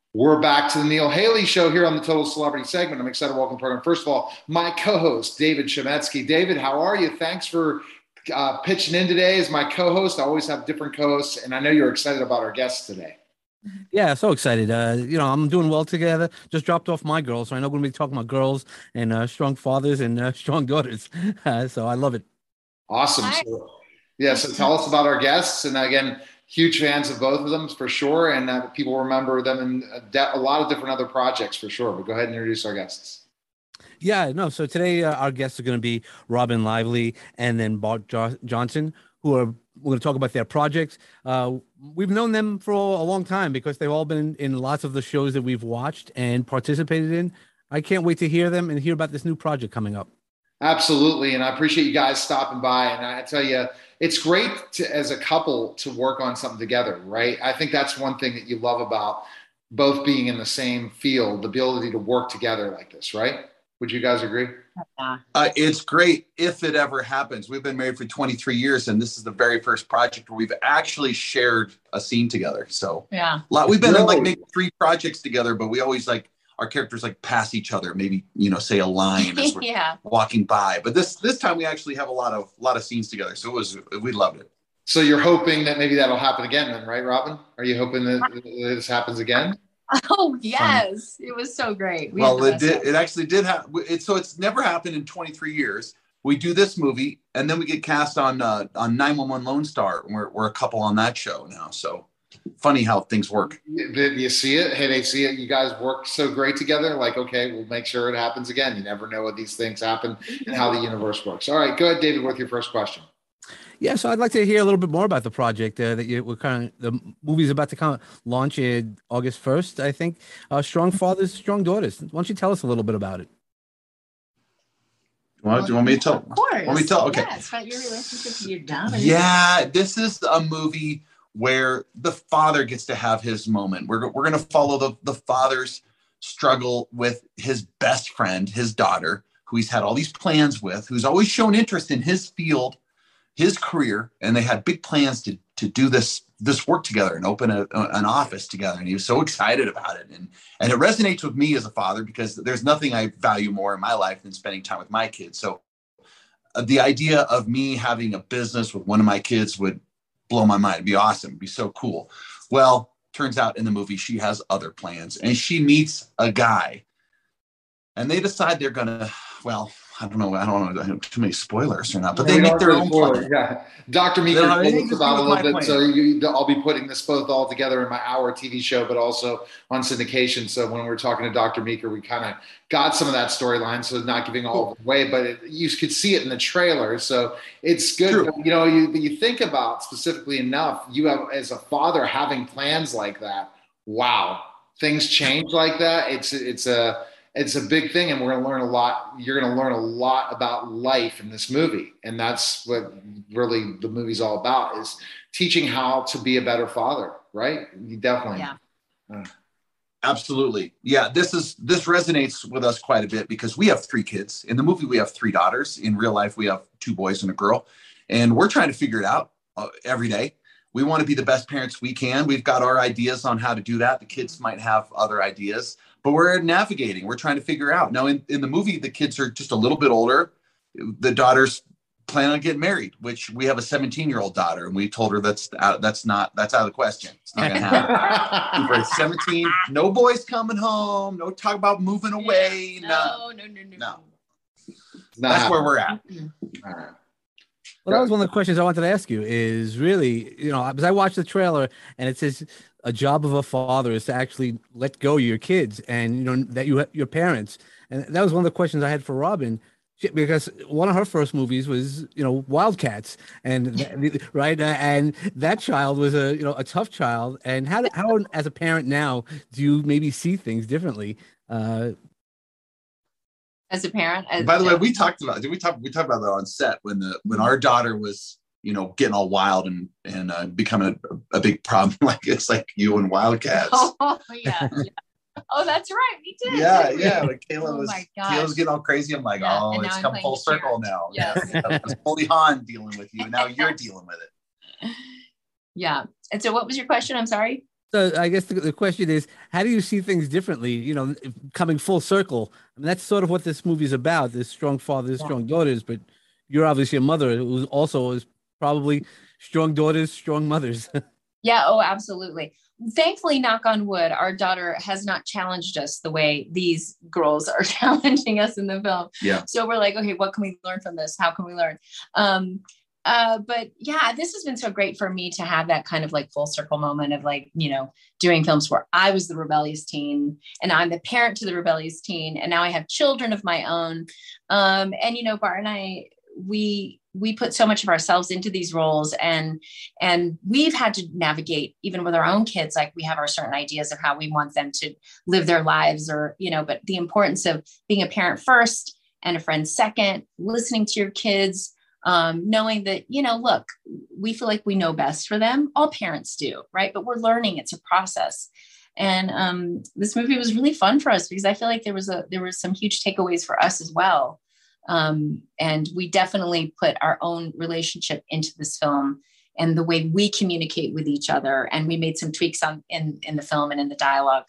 We're back to the Neil Haley Show here on the Total Celebrity segment. I'm excited to welcome the program. First of all, my co-host, David Chemetsky. David, how are you? Thanks for pitching in today as my co-host. I always have different co-hosts, and I know you're excited about our guests today. Yeah, so excited. I'm doing well together. Just dropped off my girls, so I know we're going to be talking about girls and strong fathers and strong daughters. So I love it. Awesome. Hi. So tell us about our guests. And again, huge fans of both of them for sure. And people remember them in a lot of different other projects for sure. But go ahead and introduce our guests. Yeah, no. So today our guests are going to be Robin Lively and then Bart Johnson, who are we're going to talk about their projects. We've known them for a long time because they've all been in lots of the shows that we've watched and participated in. I can't wait to hear them and hear about this new project coming up. Absolutely. And I appreciate you guys stopping by. And I tell you, it's great as a couple to work on something together, right? I think that's one thing that you love about both being in the same field, the ability to work together like this, right? Would you guys agree? Yeah. It's great if it ever happens. We've been married for 23 years, and this is the very first project where we've actually shared a scene together. So Yeah. we've been in like maybe 3 projects together, but we always like our characters like pass each other, maybe, say a line as we're Yeah. walking by. But this time we actually have a lot of scenes together. So we loved it. So you're hoping that maybe that'll happen again then, right, Robin? Are you hoping that this happens again? Oh, yes. It was so great. Well, it actually did happen. So it's never happened in 23 years. We do this movie, and then we get cast on 911 Lone Star. We're a couple on that show now. So funny how things work. You see it? Hey, they see it. You guys work so great together. Like, okay, we'll make sure it happens again. You never know what these things happen and how the universe works. All right, go ahead, David, with your first question. Yeah, so I'd like to hear a little bit more about the project the movie's about to launch in August 1st, I think. Strong Fathers, Strong Daughters. Why don't you tell us a little bit about it? Do you want me to tell? Of course. Want me to tell? Okay. Yeah, it's about your relationship with your daughter. Yeah, this is a movie where the father gets to have his moment. We're going to follow the father's struggle with his best friend, his daughter, who he's had all these plans with, who's always shown interest in his field, his career, and they had big plans to do this work together and open an office together. And he was so excited about it. And it resonates with me as a father because there's nothing I value more in my life than spending time with my kids. So the idea of me having a business with one of my kids would blow my mind. It'd be awesome. It'd be so cool. Well, turns out in the movie, she has other plans and she meets a guy and they decide they're going to, I don't know too many spoilers or not, but they make their own plan. Yeah. Dr. Meeker told us about a little bit, so I'll be putting this both all together in my hour TV show, but also on syndication. So when we're talking to Dr. Meeker, we kind of got some of that storyline, so not giving all away, but you could see it in the trailer. So it's good. True. You think about specifically enough, you have as a father having plans like that. Wow. Things change like that. It's a big thing, and we're going to learn a lot. You're going to learn a lot about life in this movie, and that's what really the movie's all about: is teaching how to be a better father. Right? You definitely. Yeah. Absolutely. Yeah. This resonates with us quite a bit because we have 3 kids. In the movie, we have 3 daughters. In real life, we have 2 boys and a girl, and we're trying to figure it out every day. We want to be the best parents we can. We've got our ideas on how to do that. The kids might have other ideas, but we're navigating. We're trying to figure out. Now, in the movie, the kids are just a little bit older. The daughters plan on getting married, which we have a 17-year-old daughter, and we told her that's out of the question. It's not going to happen. We're 17. No boys coming home. No talk about moving away. No. That's where we're at. All right. Well, that was one of the questions I wanted to ask you is really, because I watched the trailer and it says a job of a father is to actually let go of your kids and, that your parents. And that was one of the questions I had for Robin, because one of her first movies was, Wildcats, and right. And that child was a tough child. And how as a parent now, do you maybe see things differently? As a parent. By the way, we talked about that on set when our daughter was, getting all wild and becoming a big problem. Like it's like you and Wildcats. Oh yeah. Oh, that's right. We did. Yeah. Like Kayla's getting all crazy. I'm like, it's come full circle now. Yes. It was Goldie Hawn dealing with you, and now you're dealing with it. Yeah. And so what was your question? I'm sorry. So I guess the question is, how do you see things differently? Coming full circle. I mean, that's sort of what this movie is about. There's strong fathers, Yeah. strong daughters, but you're obviously a mother who also is probably strong daughters, strong mothers. Yeah, oh, absolutely. Thankfully, knock on wood, our daughter has not challenged us the way these girls are challenging us in the film. Yeah. So we're like, okay, what can we learn from this? How can we learn? But yeah, this has been so great for me to have that kind of like full circle moment of like, doing films where I was the rebellious teen and I'm the parent to the rebellious teen. And now I have children of my own. Bart and I, we put so much of ourselves into these roles and we've had to navigate even with our own kids. Like we have our certain ideas of how we want them to live their lives but the importance of being a parent first and a friend second, listening to your kids, knowing that, look, we feel like we know best for them. All parents do, right? But we're learning. It's a process. And this movie was really fun for us because I feel like there was some huge takeaways for us as well. And we definitely put our own relationship into this film and the way we communicate with each other. And we made some tweaks in the film and in the dialogue,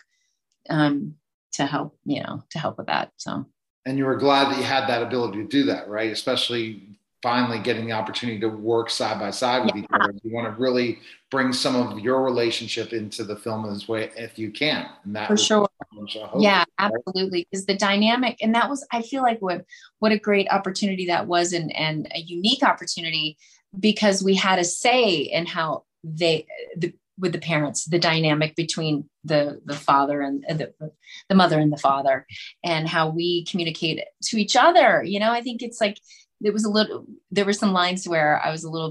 to help with that. So. And you were glad that you had that ability to do that, right? Especially finally getting the opportunity to work side by side with each other. You want to really bring some of your relationship into the film in this way, if you can. And that for sure. Yeah, right? absolutely. Because the dynamic, and that was, I feel like what a great opportunity that was, and a unique opportunity because we had a say in how with the parents, the dynamic between the father and the mother and the father, and how we communicate to each other. I think it's like, there were some lines where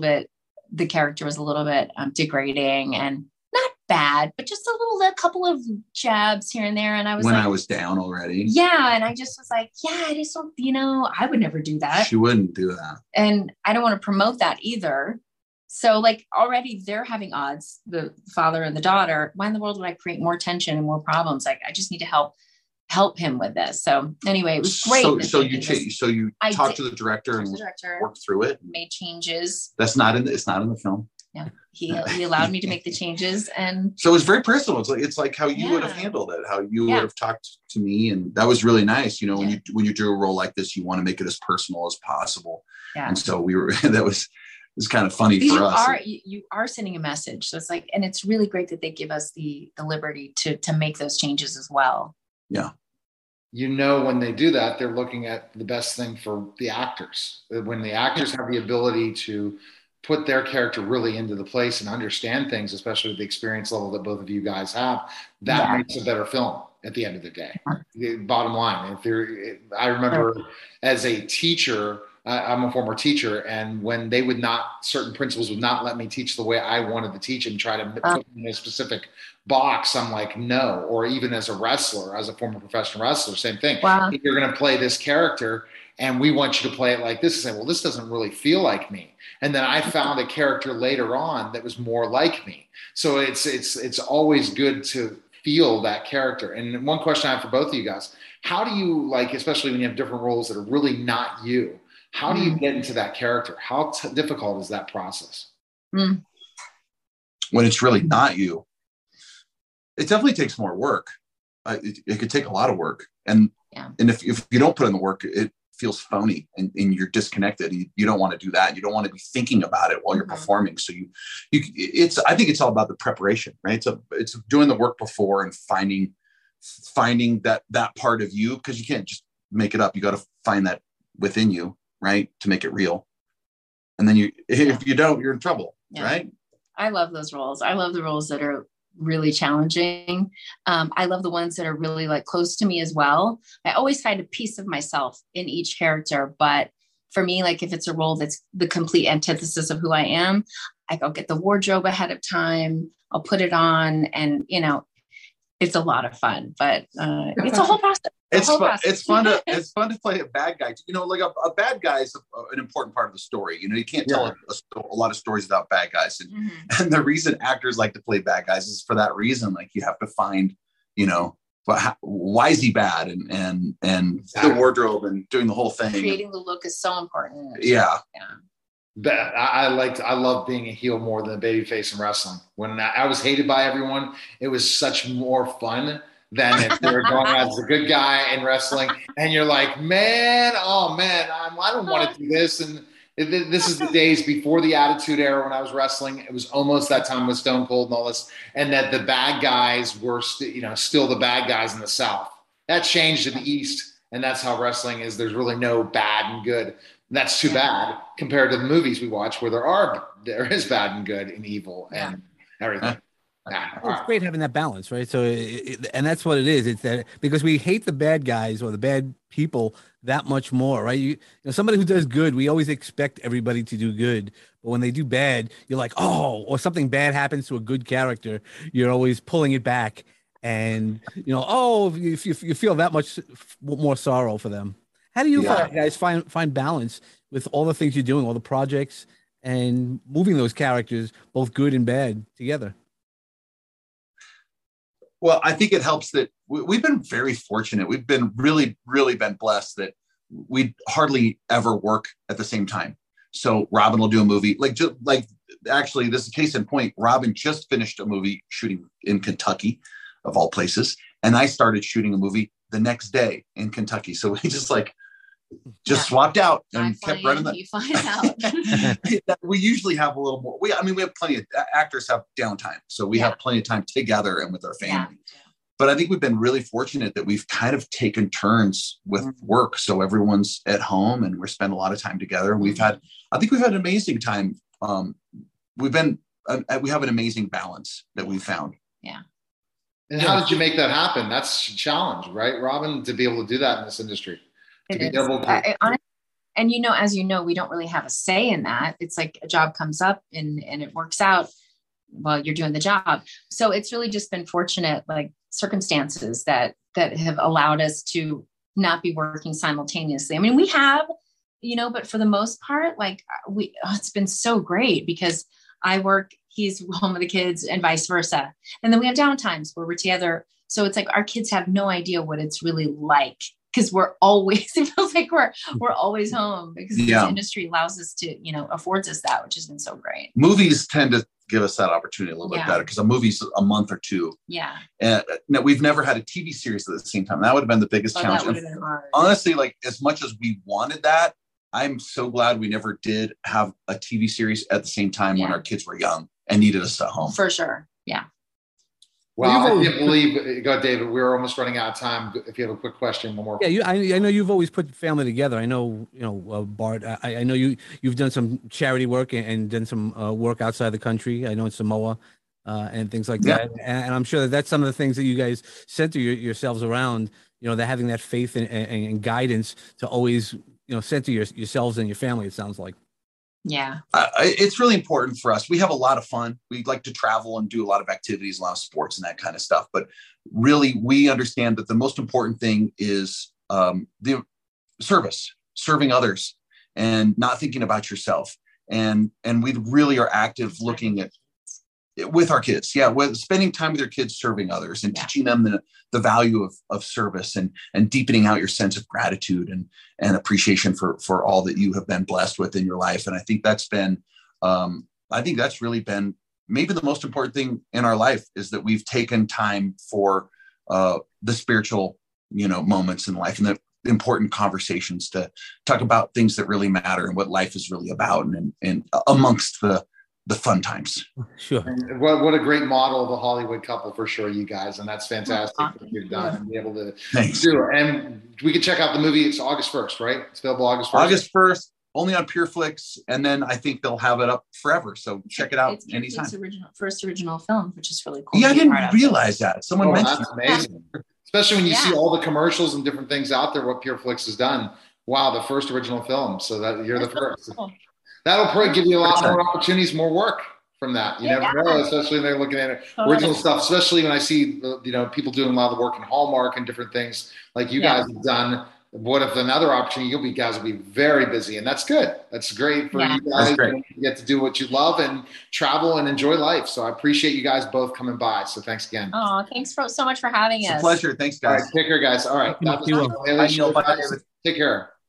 the character was a little bit degrading and not bad, but just a couple of jabs here and there. And I was down already. Yeah. And I just was like, yeah, I just don't, I would never do that. She wouldn't do that. And I don't want to promote that either. So like already they're having odds, the father and the daughter. Why in the world would I create more tension and more problems? Like I just need to help him with this. So anyway, it was great. So you talked to the director and worked through it, made changes. It's not in the film. Yeah. He allowed me to make the changes. And so it's very personal. It's like how you would have handled it, how you would have talked to me. And that was really nice. When you do a role like this, you want to make it as personal as possible. Yeah. And so it was kind of funny for us. You are sending a message. So it's like, and it's really great that they give us the liberty to make those changes as well. Yeah. When they do that, they're looking at the best thing for the actors. When the actors have the ability to put their character really into the place and understand things, especially with the experience level that both of you guys have, that makes a better film at the end of the day. The bottom line, I remember as a teacher, I'm a former teacher, and when certain principals would not let me teach the way I wanted to teach and try to put me in a specific box, I'm like, no. Or even as a wrestler, as a former professional wrestler, same thing. Wow. You're going to play this character and we want you to play it like this, and say, well, this doesn't really feel like me. And then I found a character later on that was more like me. So it's always good to feel that character. And one question I have for both of you guys, how do you, especially when you have different roles that are really not you, how do you get into that character? How difficult is that process? When it's really not you, it definitely takes more work. It could take a lot of work. And if you don't put in the work, it feels phony and you're disconnected. You don't want to do that. You don't want to be thinking about it while you're performing. So I think it's all about the preparation, right? It's doing the work before and finding that part of you, because you can't just make it up. You got to find that within you, right, to make it real. And then if you don't, you're in trouble, right? I love those roles. I love the roles that are really challenging. I love the ones that are really close to me as well. I always find a piece of myself in each character, but for me, if it's a role that's the complete antithesis of who I am, I'll get the wardrobe ahead of time. I'll put it on, and it's a lot of fun, but it's a whole process. It's fun to play a bad guy. A bad guy is an important part of the story. You can't tell a lot of stories without bad guys. And the reason actors like to play bad guys is for that reason. You have to find, why is he bad? And the wardrobe and doing the whole thing. Creating the look is so important. Yeah. But I love being a heel more than a babyface in wrestling. When I was hated by everyone, it was such more fun than if you were going as a good guy in wrestling and you're like, man, oh man, I don't want to do this. And this is the days before the Attitude Era when I was wrestling. It was almost that time with Stone Cold and all this, and that the bad guys were still the bad guys in the South. That changed in the East, and that's how wrestling is. There's really no bad and good. That's too bad compared to the movies we watch where there is bad and good and evil and everything. Well, it's great having that balance, right? So, and that's what it is. It's that because we hate the bad guys or the bad people that much more, right? You know, somebody who does good, we always expect everybody to do good. But when they do bad, you're like, oh, or something bad happens to a good character, you're always pulling it back. And, you know, oh, you feel that much more sorrow for them. How do you guys find balance with all the things you're doing, all the projects, and moving those characters, both good and bad, together? Well, I think it helps that we've been very fortunate. We've been really, really been blessed that we hardly ever work at the same time. So Robin will do a movie actually, this is a case in point. Robin just finished a movie shooting in Kentucky, of all places, and I started shooting a movie the next day in Kentucky. So we just swapped out and kept running that. He flies out. We usually have a little more. We have plenty of actors have downtime, so we have plenty of time together and with our family. Yeah. But I think we've been really fortunate that we've kind of taken turns with work, so everyone's at home and we're spending a lot of time together. And I think we've had an amazing time. We have an amazing balance that we've found. Yeah. And how did you make that happen? That's a challenge, right, Robin, to be able to do that in this industry. And as you know, we don't really have a say in that. It's like a job comes up and it works out while you're doing the job. So it's really just been fortunate, like circumstances that have allowed us to not be working simultaneously. I mean, we have, but for the most part, like it's been so great because I work, he's home with the kids and vice versa. And then we have downtimes where we're together. So it's like our kids have no idea what it's really like. Because it feels like we're always home because this industry allows us to, affords us that, which has been so great. Movies tend to give us that opportunity a little bit better because a movie's a month or two. Yeah. And we've never had a TV series at the same time. That would have been the biggest challenge. That would have been hard. Honestly, like as much as we wanted that, I'm so glad we never did have a TV series at the same time when our kids were young and needed us at home. For sure. Yeah. Well, I can't believe, go David, we're almost running out of time. If you have a quick question, one more. Yeah, I know you've always put family together. I know, Bart, I know you've done some charity work and done some work outside the country. I know in Samoa and things like that. And I'm sure that's some of the things that you guys center yourselves around, that having that faith and guidance to always, center yourselves and your family, it sounds like. Yeah. It's really important for us. We have a lot of fun. We like to travel and do a lot of activities, a lot of sports and that kind of stuff. But really, we understand that the most important thing is the serving others and not thinking about yourself. And we really are active looking at with our kids. Yeah. With spending time with your kids, serving others and teaching them the value of service and deepening out your sense of gratitude and appreciation for all that you have been blessed with in your life. And I think that's really been maybe the most important thing in our life is that we've taken time for the spiritual, moments in life and the important conversations to talk about things that really matter and what life is really about and amongst the fun times. Sure. And what a great model of a Hollywood couple for sure, you guys. And that's fantastic what you've done and be able to do it. And we can check out the movie. It's August 1st, right? It's available August 1st. August 1st, only on PureFlix. And then I think they'll have it up forever. So check it out anytime. It's first original film, which is really cool. Yeah, I didn't realize that. Someone mentioned that's amazing. Especially when you see all the commercials and different things out there, what PureFlix has done. Wow, the first original film. So that you're the first. Cool. That'll probably give you a lot more opportunities, more work from that. You never know, especially when they're looking at original stuff, especially when I see, people doing a lot of the work in Hallmark and different things like you guys have done. What if another opportunity, you guys will be very busy, and that's good. That's great for you guys. You get to do what you love and travel and enjoy life. So I appreciate you guys both coming by. So thanks again. Oh, thanks so much for having us. It's a pleasure. Thanks, guys. All right, take care, guys. All right. Take care.